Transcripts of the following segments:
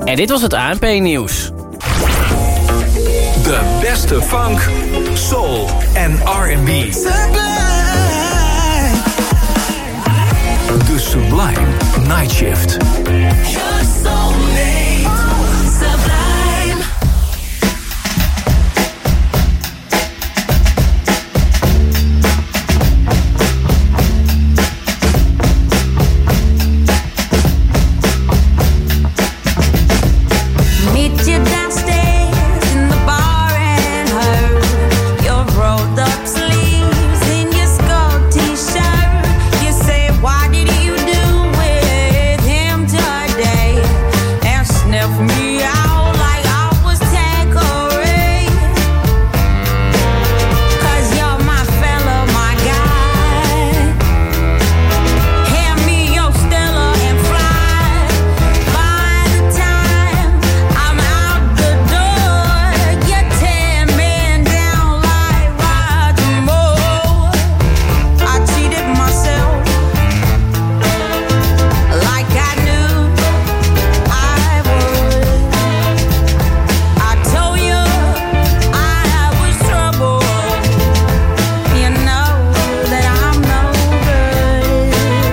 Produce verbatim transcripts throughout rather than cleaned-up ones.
En dit was het A N P-nieuws. De beste funk, soul en R and B. De Sublime Night Shift. Your soulmate, Sublime. Meet you downstairs in the bar and her. Your rolled up sleeves in your skull t-shirt. You say, why did you do with him today? And sniff me out like I was Tanqueray. Cause you're my fella, my guy. Hand me your Stella and fly. By the time I'm out the door, you're ten men down like Roger Moore. I cheated myself like I knew I would. I told you I was trouble. You know that I'm no good.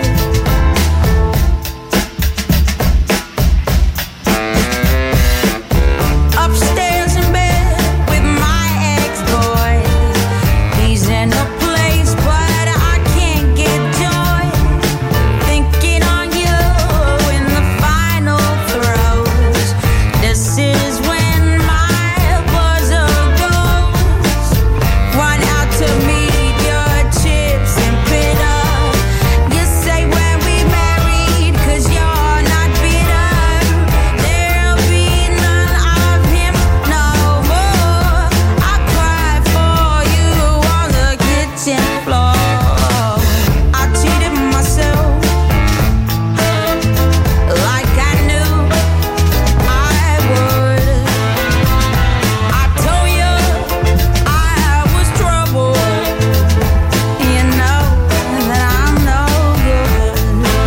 Upstairs in bed with my ex-boy. He's in a place, but I can't get joy. Thinking on you in the final throes. This is when my buzzer goes. Run out to meet your chips and pit up. You say when we married, cause you're not bitter. There'll be none of him no more. I cried for you on the kitchen floor. I cheated myself like I knew I would. I told you I was trouble. You know that I'm no good.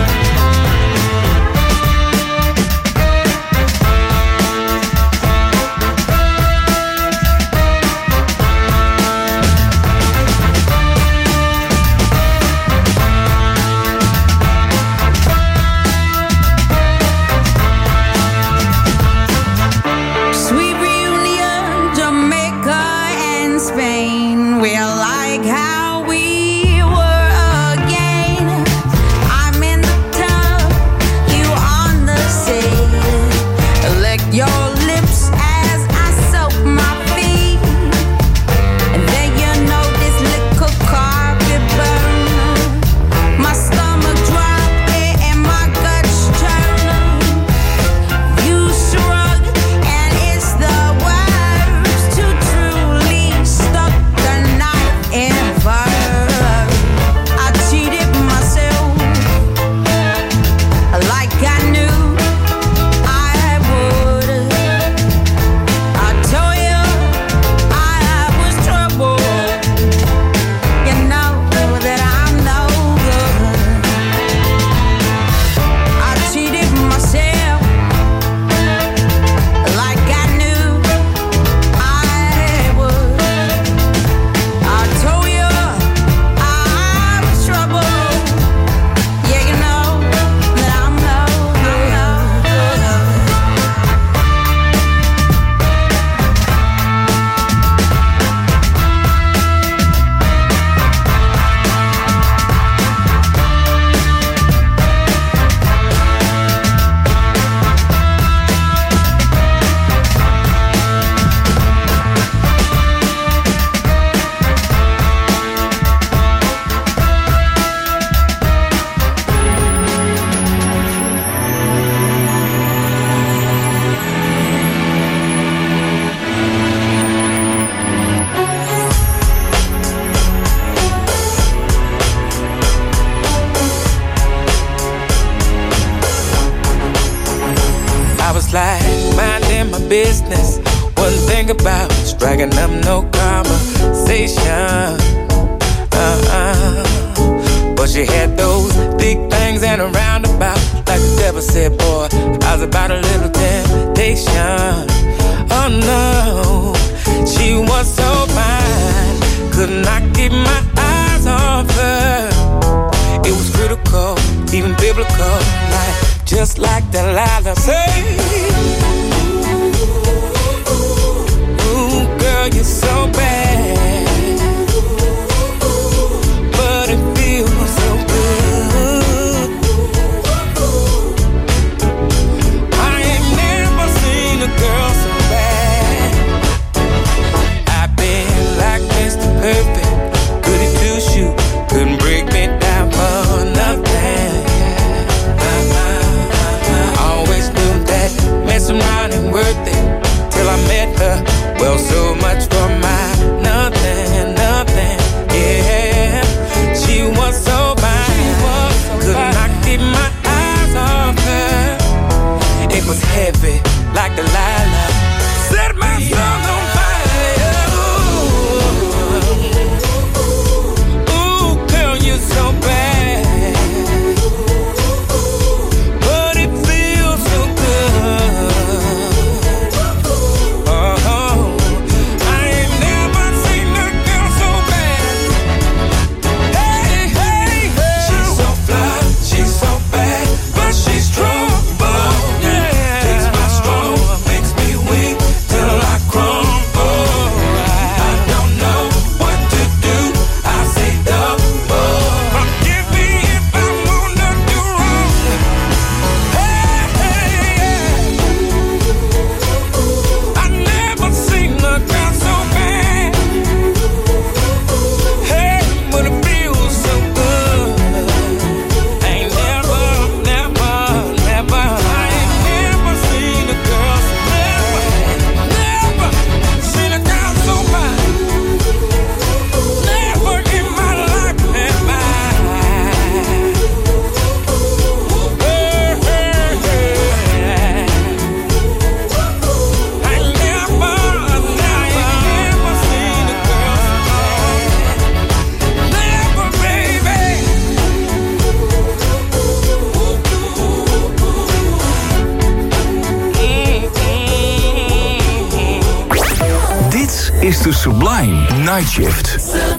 Sweet reunion, Jamaica and Spain. We're like how we were again. I'm in the tub, you on the sea. Lick your lips as I soak my feet. And then you know this little carpet burn. My stomach drop and my guts turn. You shrug and it's the worst to truly stuck the knife in fur. I cheated myself like I knew I would. I told you I was trouble. You know that I'm no good. I cheated myself like I knew I would. I told you I was trouble. Yeah, you know that I'm no good. I was like minding my business, wasn't thinking about striking up no conversation. Uh-uh. But she had those big things and a roundabout, like the devil said, boy, I was about a little temptation. sensation. Oh no, she was so fine, could not keep my eyes off her. It was critical, even biblical, like just like Delilah said. Ooh, girl, you're so bad, but it feels so good. I ain't never seen a girl so bad. I've been like Mister Perfect, goody two shoes, couldn't break me down for nothing. I always knew that messing around ain't worth it till I met her. Well, so much for my nothing, nothing, yeah. She was so fine, could not keep my eyes off her. It was heavy, like Delilah, set my soul on fire. Ooh, ooh, girl, you're so bad, but it feels so good. Oh, I ain't never seen a girl so bad. Hey, hey, hey. She's so fly, she's so bad, but she's trouble. Yeah, takes my strong, makes me weak till I crumble. I don't know what to do, I say double. Forgive me if I wanna do wrong. Hey, hey, yeah. I never seen a girl so bad. Hey, but it feels so good. I ain't never, never, never, I ain't never seen a girl so never, never seen a girl so bad. Never in my life, never. Hey, hey, hey. I ain't never, never seen a girl so bad. Never, baby. Dit is de Sublime Night Shift.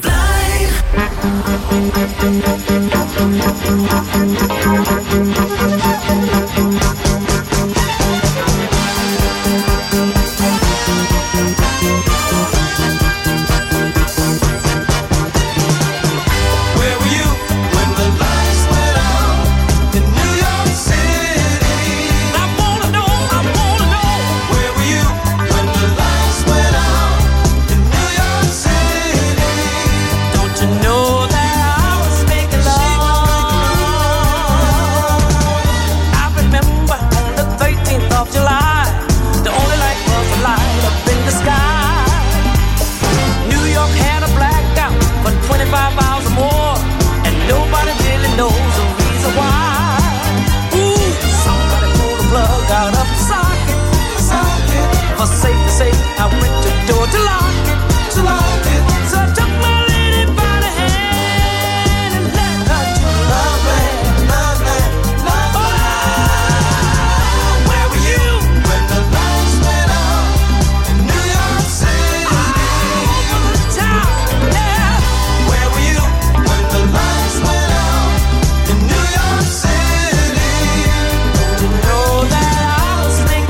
Where were you when the lights went out in New York City? I wanna know, I wanna know. Where were you when the lights went out in New York City? Don't you know that I was making love? I remember on the thirteenth of July, the only light was a light up in the sky. New York had a blackout for twenty-five hours or more, and nobody really knows the reason why. Ooh, somebody pulled the plug out of the socket, socket. For safe to say, I went to the door to lock it, to lock it. So I took my lady by the hand and led her to love land, love land, love land. Where were you When the lights went out in New York City? over the town? Yeah. Where were you when the lights went out in New York City? Know that I was thinking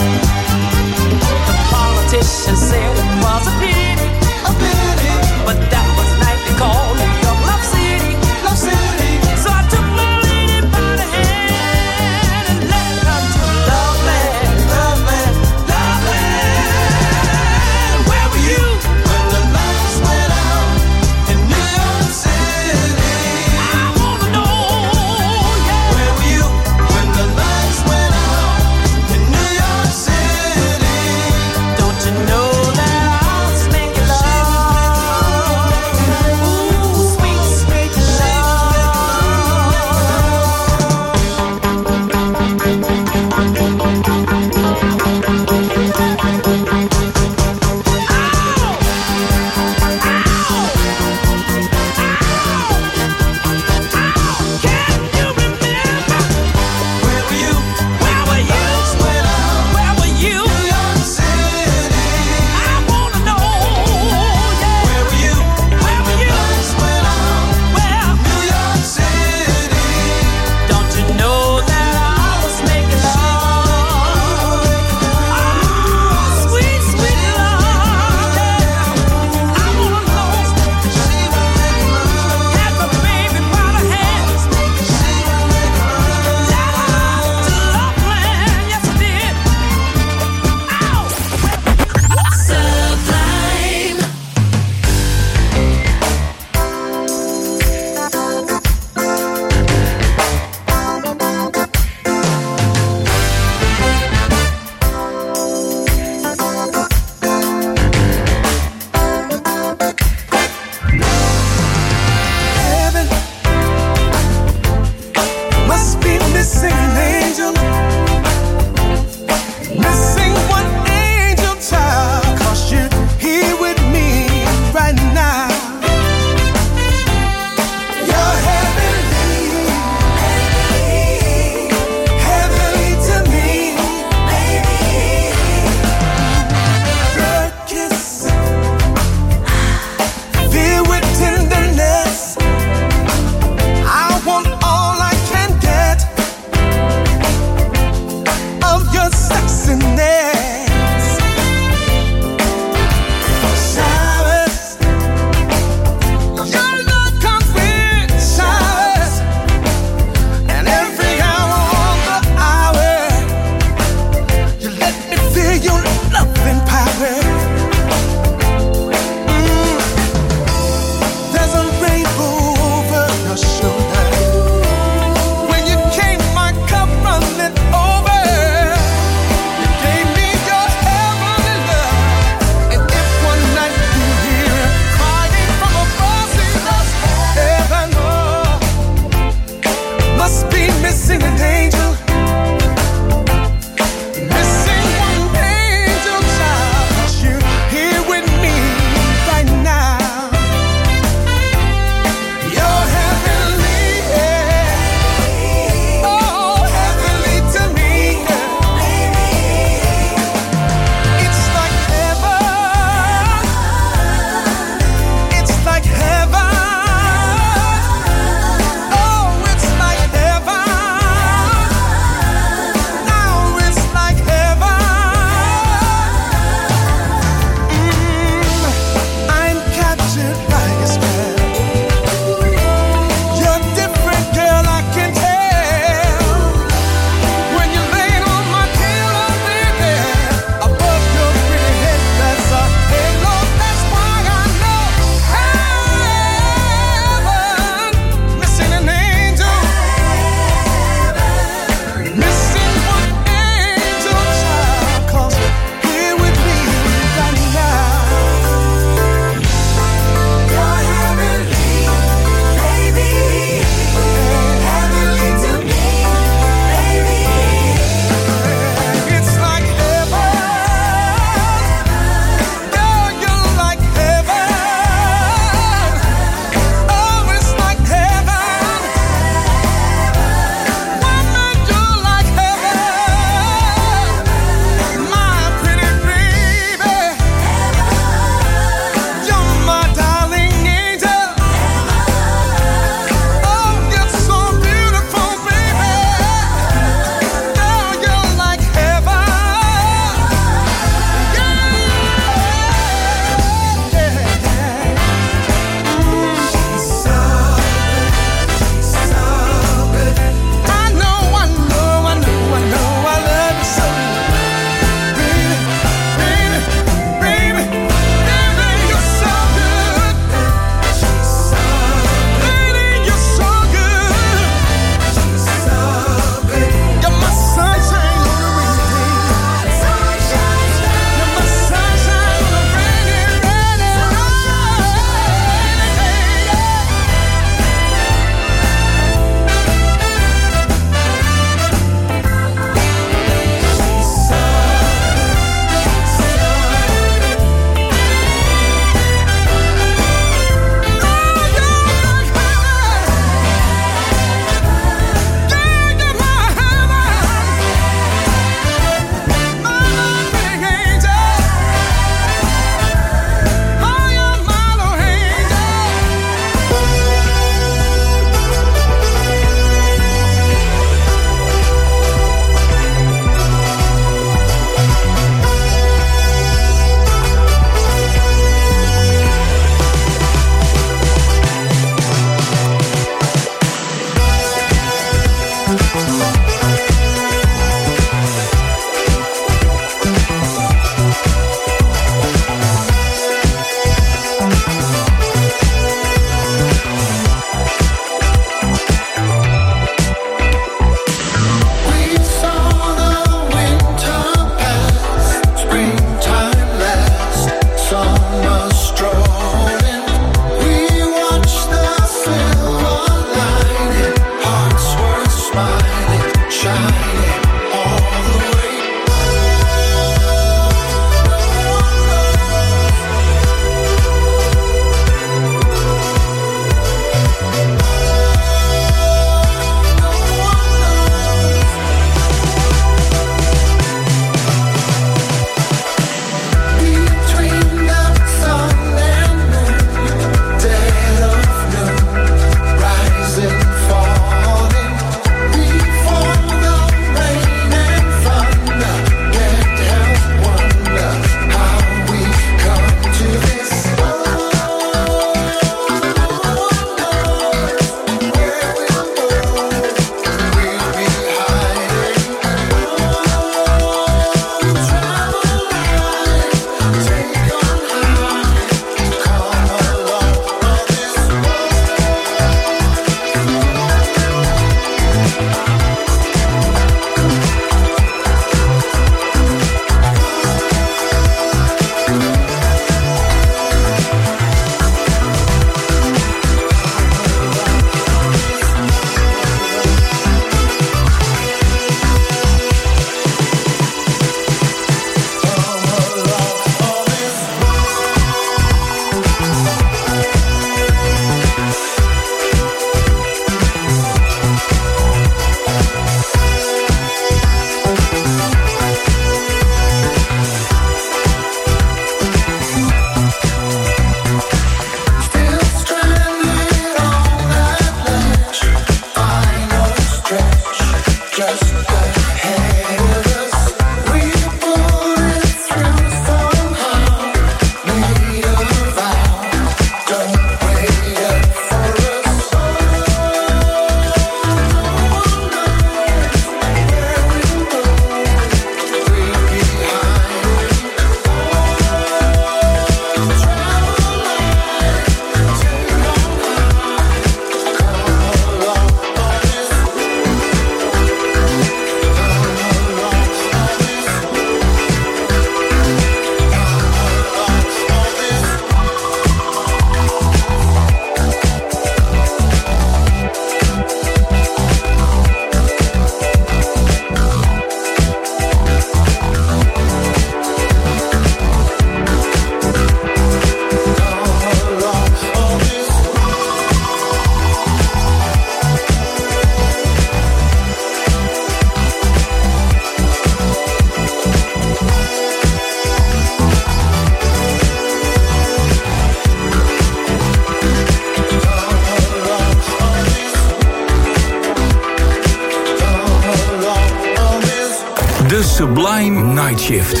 Sublime Night Shift.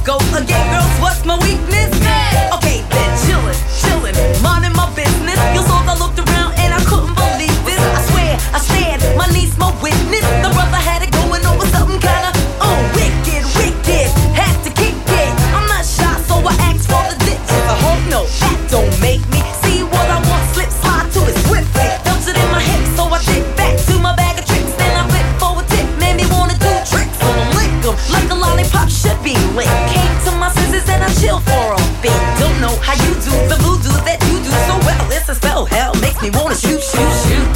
go again, girls, what's my weakness? Okay, then chillin', chillin', minding my business. You saw I looked around and I couldn't believe this. I swear, I stand, my niece, my witness. The brother had it going over something kinda, oh, wicked, wicked. Had to kick it. I'm not shy, so I asked for the ditches. I hope no, that don't make me see what I want. Slip, slide to it swiftly. Dumps it in my hips, so I dip back to my bag of tricks. Then I flip for a tip, man, they wanna do tricks on them, lick 'em like a lollipop should be lit. Came to my senses and I chill for a bit. Don't know how you do the voodoo that you do so well. It's a spell, hell makes me wanna shoot, shoot, shoot.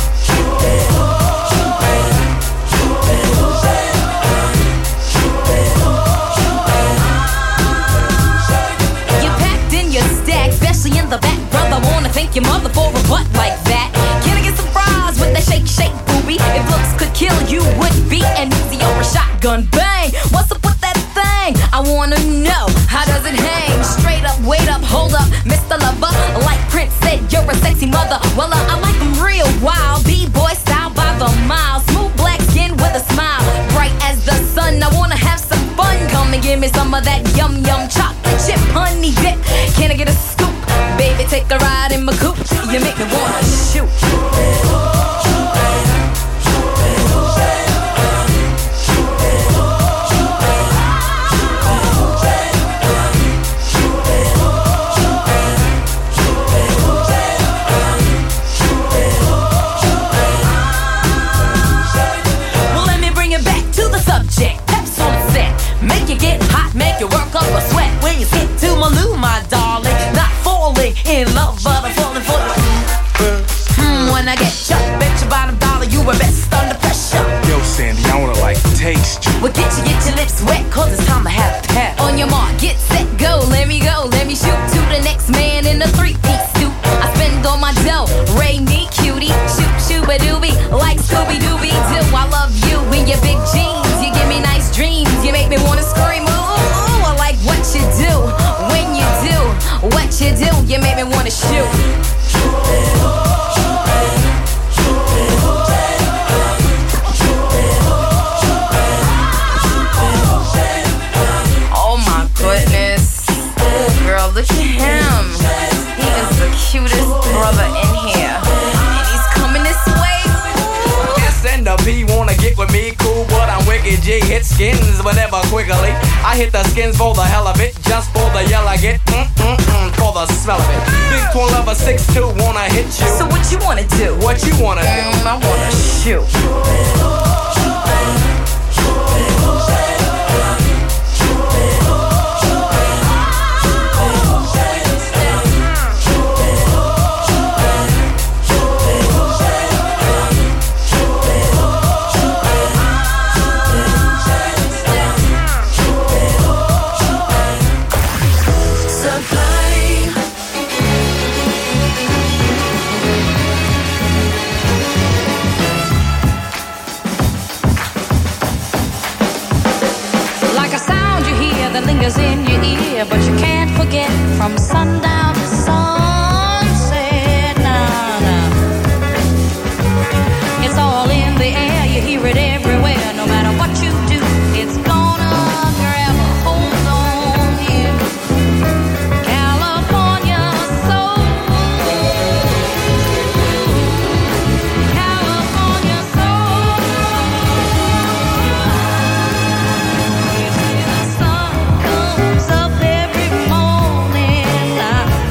You packed in your stack, especially in the back, brother. Wanna thank your mother for a butt like that. Can I get some fries with that shake, shake, booby? If looks could kill, you would be an easy or a shotgun bang. What's up with that thing? I wanna know, how does it hang? Straight up, wait up, hold up, Mister Lover. Like Prince said, you're a sexy mother. Well, uh, I like them real wild, B-boy style by the mile. Smooth black skin with a smile, bright as the sun. I wanna have some fun. Come and give me some of that yum yum chocolate chip honey dip. Can I get a scoop? Baby, take a ride in my coupe. You make me wanna shoot. Make you get hot, make you work up a sweat when you get to my loo, my darling. Not falling in love, but I'm falling for you. Hmm, when I get shot, bet your bottom dollar you were best under pressure. Yo, Sandy, I wanna like taste you. Well, get you, get your lips wet, cause it's time to have a pet. On your mark, get set, go, let me go, let me shoot to the next man in a three-piece suit. I spend all my dough, Ray me cutie, shoot, shoot-a-doobie, like Scooby-Dooby-Doo. I love you in your big jeans, you give me nice dreams, you make me wanna scream, ooh, ooh, I like what you do, when you do, what you do, you make me wanna shoot. Oh my goodness, girl, look at him, he is the cutest brother in here, and he's coming this way. S and the P wanna get with me, cool, but I'm wicked G. Hit skins whenever quickly. I hit the skins for the hell of it, just for the yell I get, mm-mm-mm, for the smell of it. Big twin lover six two wanna hit you. So what you wanna do? What you wanna do? Mm, I wanna shoot. In your ear, but you can't forget from sundown to sunset. Nah, nah. It's all in the air, you hear it everywhere. No matter what you do, it's gonna grab a hold on you. California soul, California soul. You see the sun comes up every morning. I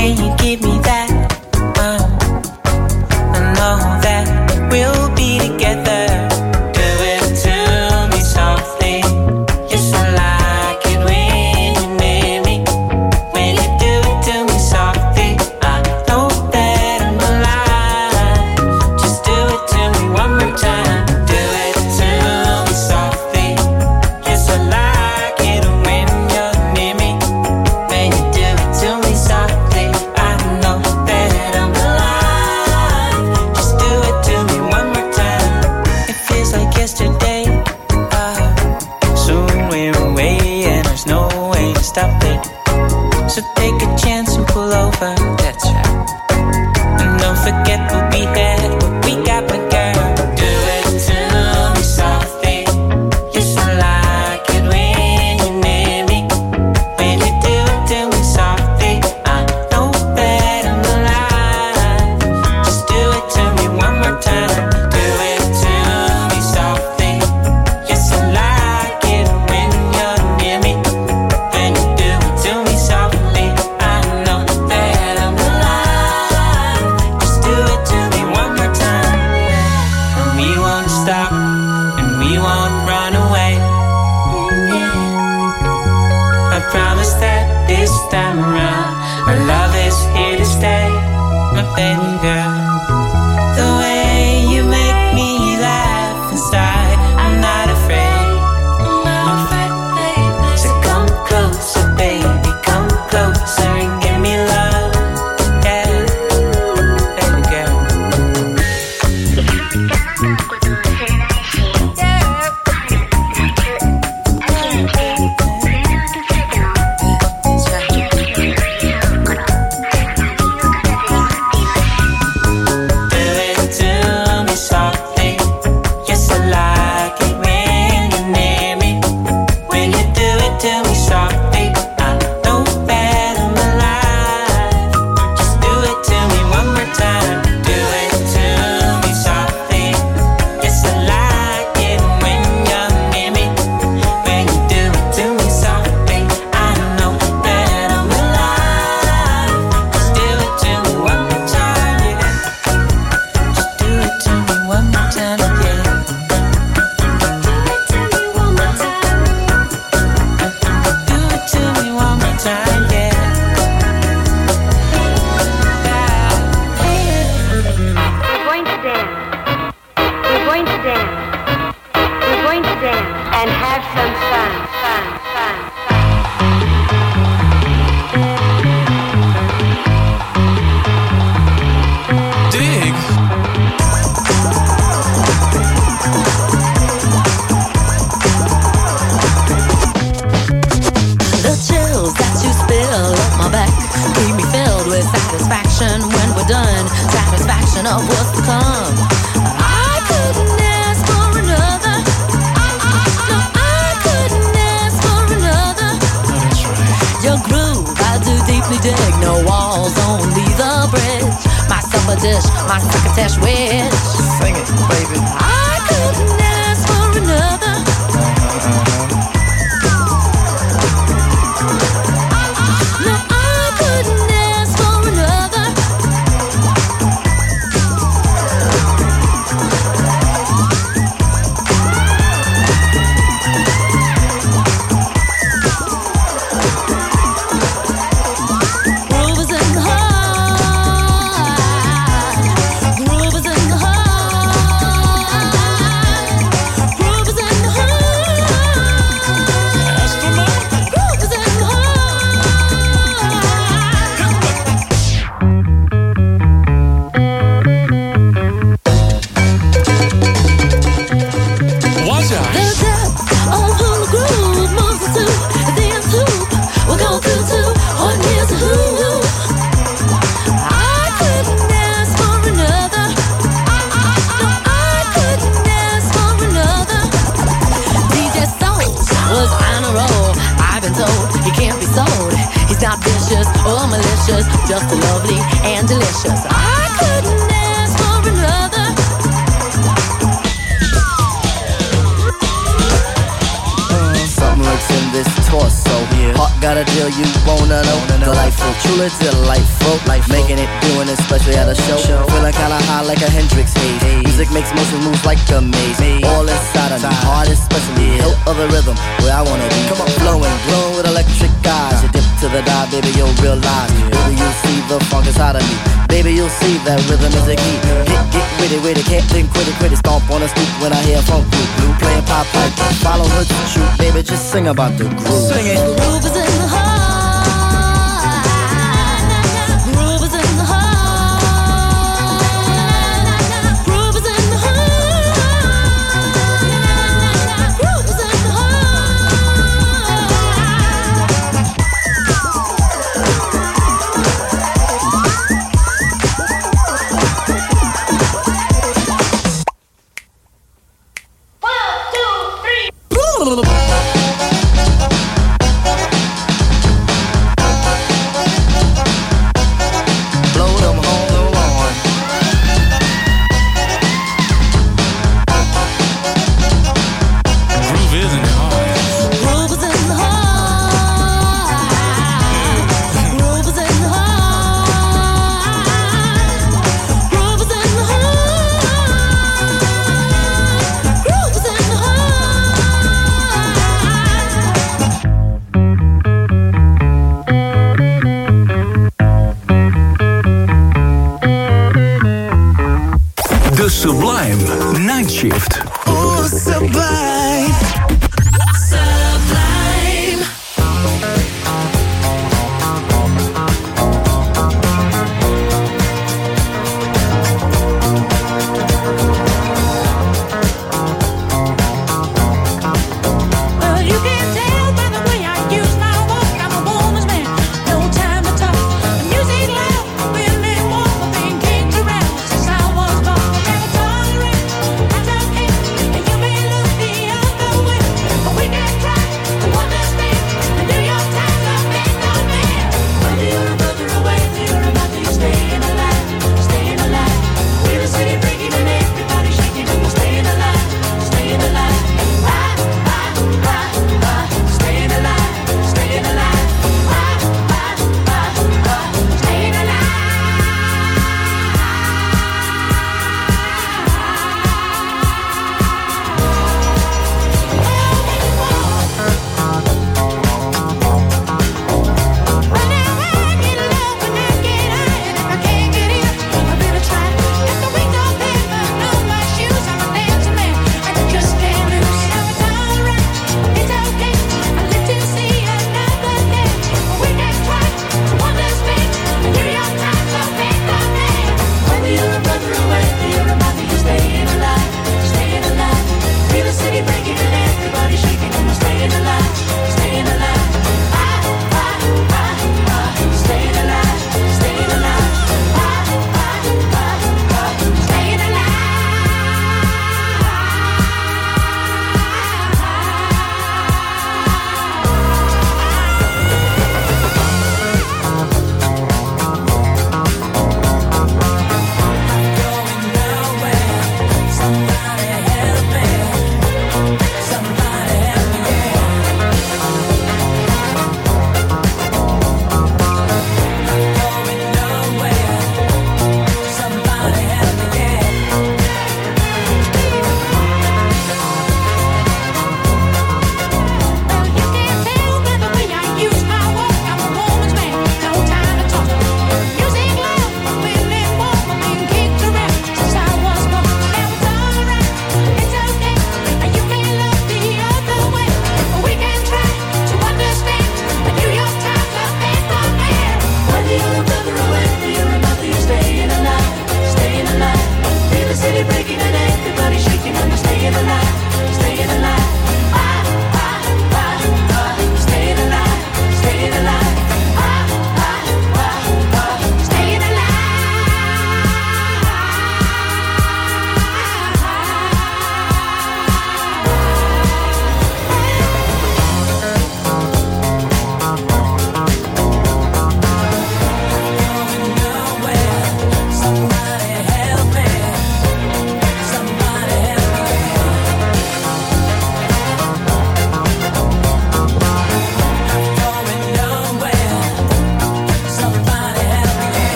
when you give me that. Uh, I know that we'll be together. Do it to me softly. Yes, I like it when you near me. When you do it to me softly, I know that I'm alive. Just do it to me one more time. Do it to me softly. Yes, I like it when you're near me. When you do it to me softly, I know that I'm alive. Just do it to me one more time. It feels like yesterday. Ah, soon we're away and there's no way to stop it. So take a chance and pull over. That's right. And don't forget what we had, what we got, my girl. Do it to me softly. Yes, I like it when you're near me. When you do it to me softly, I know that I'm alive. Just do it to me one more time. Do it to me softly. Yes, I like it when you're near me. When you do it to me softly, I know that I'm alive. Just do it to me one more time. And we won't stop, and we won't run away. I promise that this time around, our love is here to stay, my baby girl. The way you make me laugh inside, I'm not afraid. So come closer, baby, come closer and give me love. Yeah, baby girl. Do it to me softly. Yes, I like it when you're near me. When you do it to me softly, I know that I'm alive. Just do it to me one more time. Do it to me softly. Yes, I like it when you're near me. When you do it to me softly, I know that I'm alive. Just do it to me one more time, yeah. Just do it to me one more time, yeah. Do it to me one more time, yeah. We're going to dance. We're going to dance. We're going to dance and have some fun, fun, fun, fun. Dig. The chills that you spill up my back keep me filled with satisfaction when we're done. Satisfaction of what's to come. I couldn't ask for another. No, I couldn't ask for another. Your groove, I do deeply dig. No walls, only the bridge. My supper dish, my succotash wish. Sing it, baby. I couldn't ask for another. No, I couldn't ask for another. Groove is in the heart. Groove is in the heart. Groove is in the heart. Groove is in the Watch out. The depth of who the groove moves us to is the end hoop. We'll go through to one here's a who. I couldn't ask for another. No, I couldn't ask for another. D J Soul was on a roll. I've been told he can't be sold. He's not vicious or malicious, just lovely and delicious. I couldn't ask for another. Something like some this torso. Yeah. Heart got a deal you wanna know. Delightful, truly delightful. Life making it, doing it, especially at a show. show. Feeling kinda high like a Hendrix haze. Hey. Music makes motion moves like a maze. maze. All inside of me, heart especially. Yeah. Hilt of the rhythm, where I wanna be. Come on, flowing, glowing with electric eyes. You dip to the dive, baby, you'll realize. Yeah. Baby, you'll see the funk inside of me. Baby, you'll see that rhythm is a key. Get, get with it, with it, can't think, quit it, quit it. Stomp on the stoop when I hear funk blue. Blue playing pop pipe, follow her to shoot. Baby, just sing about the groove. Sing it. The groove is in the heart. Groove is in the heart. Groove is in the heart. Groove is in the heart. Sublime Night Shift. Oh, Sublime. Sublime. Well, you can tell by the way I use my walk. I'm a woman's man. No time to talk. The music loud, really warm. I've been kicked around since I was born. Never tolerate, I don't hate, and you may look the other way.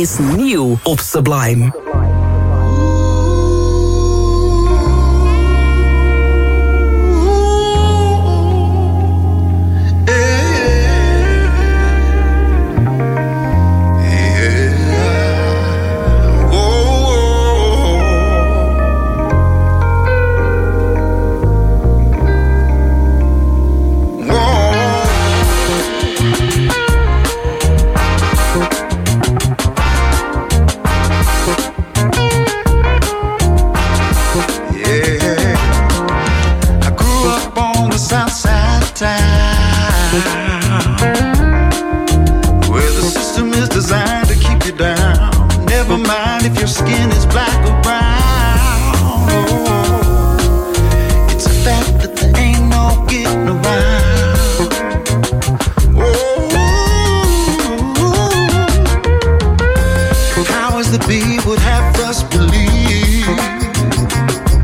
is nieuw op Sublime.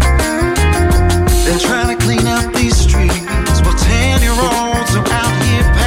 They're trying to clean up these streets while ten-year-olds are out here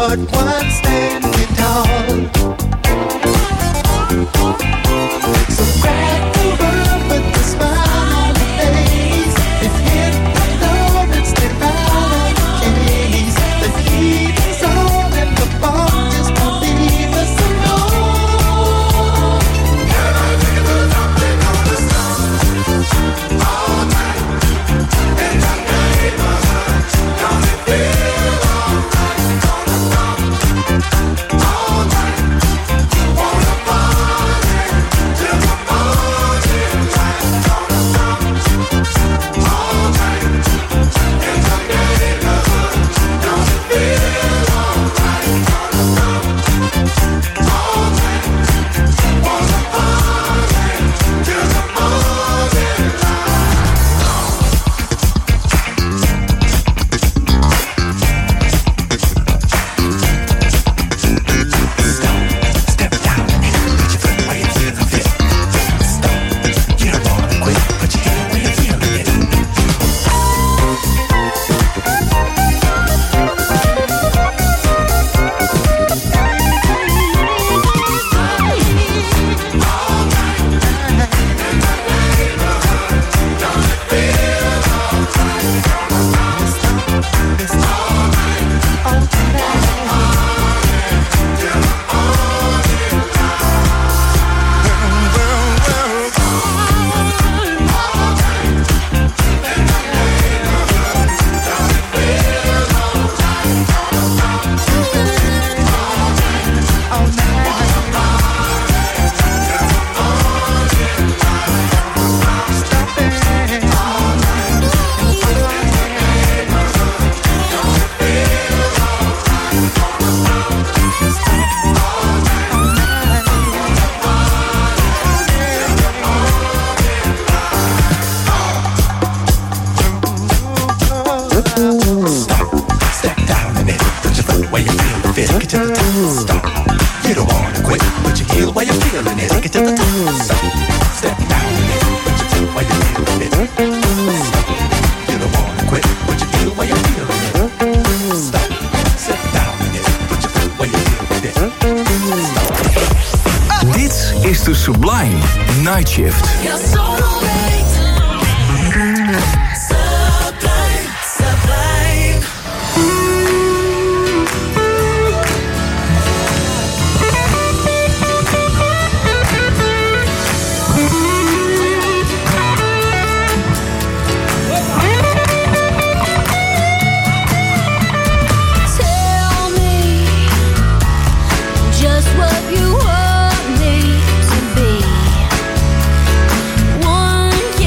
but one standing tall. So crack the world with a smile on your face and hit the road and stay out of the case. The heat is on and the bomb just won't leave us alone. Can I take it to the top? They know the stars all night in the neighborhood. Don't it feel alright? Gonna stop all night. Wanna party till the morning light. Gonna stop all night in the neighborhood. Don't it feel alright? Gonna stop all night. Wanna party till the morning Sublime Night Shift. You're so right. Sublime, sublime. Tell me just what you want me to be. One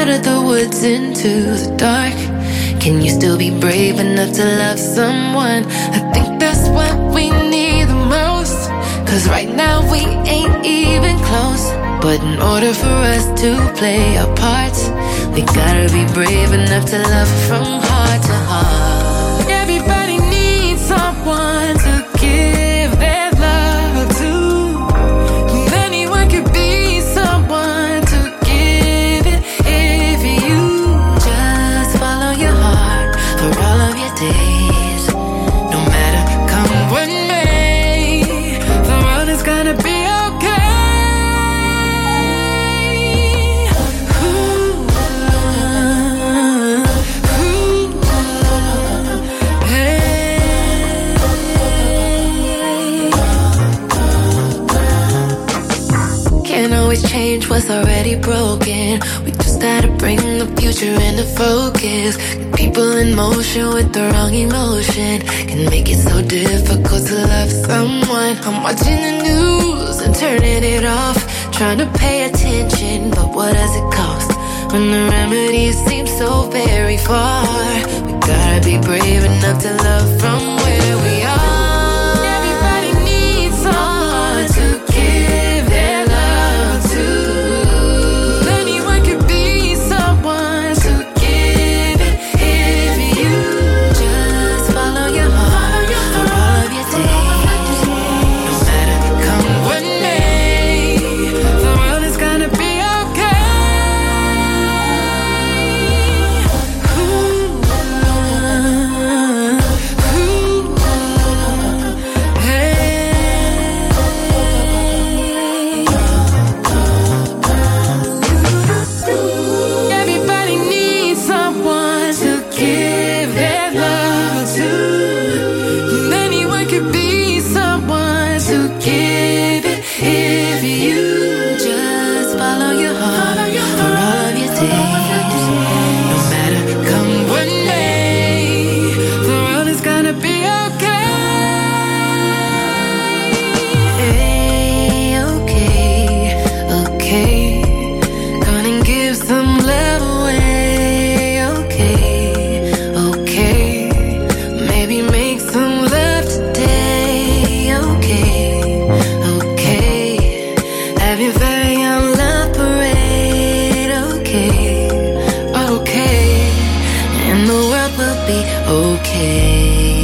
out of the woods into the dark. Can you still be brave enough to love someone? I think that's what we need the most. Cause right now we ain't even close. But in order for us to play our parts, we gotta be brave enough to love from heart to heart. Everybody needs someone to give their love to. Anyone could be someone to give it if you just follow your heart for all of your days. No matter come what may, the world is gonna be okay. Change what's already broken. We just gotta bring the future into focus. Get people in motion with the wrong emotion can make it so difficult to love someone. I'm watching the news and turning it off, trying to pay attention, but what does it cost when the remedies seem so very far? We gotta be brave enough to love from where we are. Everybody needs someone to give their love. Anyone could be someone to give it if you just follow your heart for all of your days. No matter come what may, the world is gonna be okay. Ooh, ooh, hey. Everybody needs someone to give their love to. Anyone could be someone to give it if you just follow your heart for all of your days. No matter come what may, the world is gonna be okay. Hey, okay, okay. Gonna give some love away, okay, okay. Maybe make some love today, okay, okay. Have your very own love parade, okay, okay. And the world will be okay.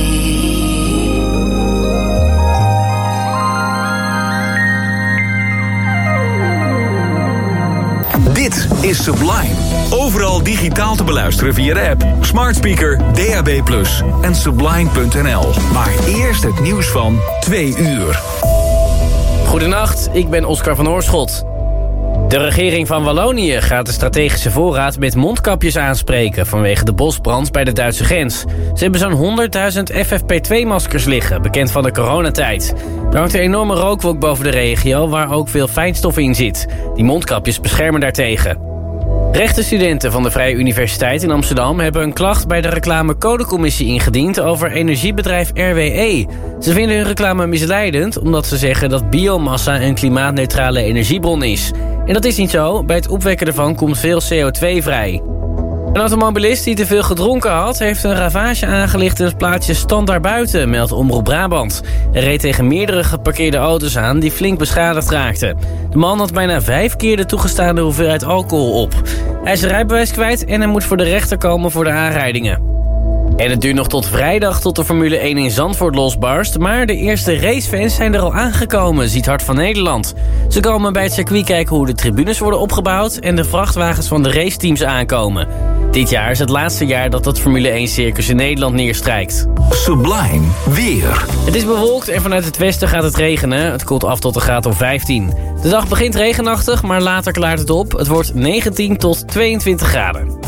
Dit is Sublime. Overal digitaal te beluisteren via de app, smart speaker, D A B plus, en sublime punt n l. Maar eerst het nieuws van twee uur. Goedenacht, ik ben Oscar van Oorschot. De regering van Wallonië gaat de strategische voorraad met mondkapjes aanspreken vanwege de bosbrand bij de Duitse grens. Ze hebben zo'n honderdduizend F F P twee maskers liggen, bekend van de coronatijd. Er hangt een enorme rookwolk boven de regio waar ook veel fijnstof in zit. Die mondkapjes beschermen daartegen. Rechtenstudenten van de Vrije Universiteit in Amsterdam hebben een klacht bij de reclamecodecommissie ingediend over energiebedrijf R W E. Ze vinden hun reclame misleidend omdat ze zeggen dat biomassa een klimaatneutrale energiebron is. En dat is niet zo, bij het opwekken ervan komt veel C O twee vrij. Een automobilist die te veel gedronken had, heeft een ravage aangelicht in het plaatsje Standaard Buiten, meldt Omroep Brabant. Hij reed tegen meerdere geparkeerde auto's aan die flink beschadigd raakten. De man had bijna vijf keer de toegestaande hoeveelheid alcohol op. Hij is zijn rijbewijs kwijt en hij moet voor de rechter komen voor de aanrijdingen. En het duurt nog tot vrijdag tot de Formule één in Zandvoort losbarst, maar de eerste racefans zijn er al aangekomen, ziet Hart van Nederland. Ze komen bij het circuit kijken hoe de tribunes worden opgebouwd en de vrachtwagens van de raceteams aankomen. Dit jaar is het laatste jaar dat het Formule één-circus in Nederland neerstrijkt. Sublime weer. Het is bewolkt en vanuit het westen gaat het regenen. Het koelt af tot een graad of vijftien. De dag begint regenachtig, maar later klaart het op. Het wordt negentien tot tweeëntwintig graden.